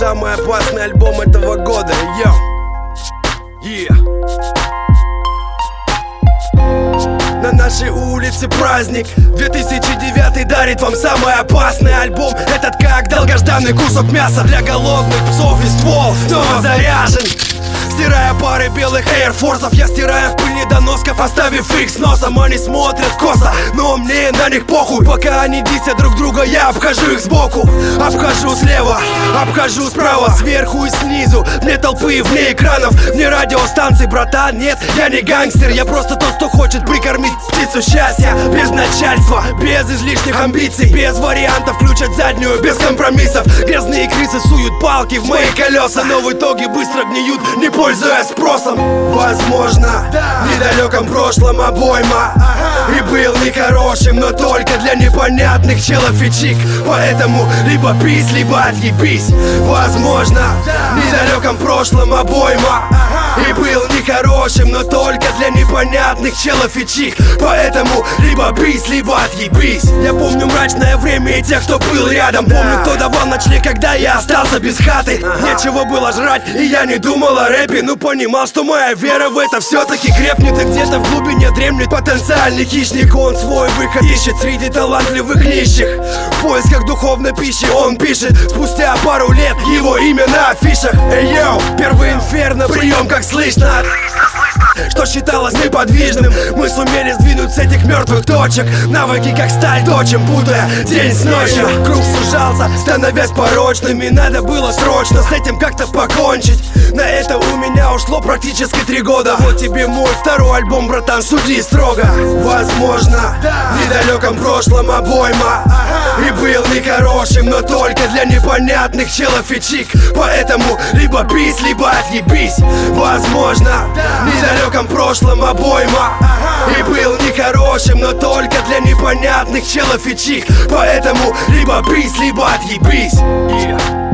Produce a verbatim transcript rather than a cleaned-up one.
самый опасный альбом этого года. Йо! Yeah. На нашей улице праздник. Две тысячи девятый дарит вам самый опасный альбом. Этот как долгожданный кусок мяса для голодных псов. И ствол снова заряжен. Стирая пары белых эйрфорсов, я стираю в пыль недоносков, оставив их с носом. Они смотрят косо, но мне на них похуй. Пока они дисят друг друга, я обхожу их сбоку. Обхожу слева, обхожу справа, сверху и снизу. Вне толпы, вне экранов, вне радиостанций. Братан, нет, я не гангстер, я просто тот, кто хочет прикормить птицу счастья. Без начальства, без излишних амбиций, без вариантов включать заднюю, без компромиссов. Грязные крысы суют палки в мои колеса, но в итоге быстро гниют, не пользуясь спросом. Возможно, в недалеком прошлом обойма и был нехорошим, но только для непонятных челов и чик. Поэтому либо пись, либо отъебись. Возможно, в недалеком прошлом обойма и был нехорошим, но только для непонятных челов и чик. Поэтому либо пись, либо отъебись. Я помню мрачное время и тех, кто был рядом. Помню, кто давал ночлег, когда я остался без хаты. Нечего было жрать, и я не думал о рэпе. Ну понимал, что моя вера в это все-таки крепнет. И где-то в глубине дремлет потенциальный хищник. Он свой выход ищет среди талантливых нищих. В поисках духовной пищи он пишет. Спустя пару лет его имя на афишах. Эй, йоу, первый инферно, прием как слышно, что считалось неподвижным. Мы сумели сдвинуть с этих мертвых точек. Навыки как сталь точим, путая день с ночью. Круг сужался, становясь порочным. И надо было срочно с этим как-то покончить. На это у меня ушло практически три года. Вот тебе мой второй альбом, братан, суди строго. Возможно, в недалеком прошлом обойма и был нехорошим, но только для непонятных челов и чик. Поэтому либо пись, либо отъебись. Возможно, в недалеком прошлом обойма и был нехорошим, но только для непонятных челов и чик. Поэтому либо пись, либо отъебись. Yeah.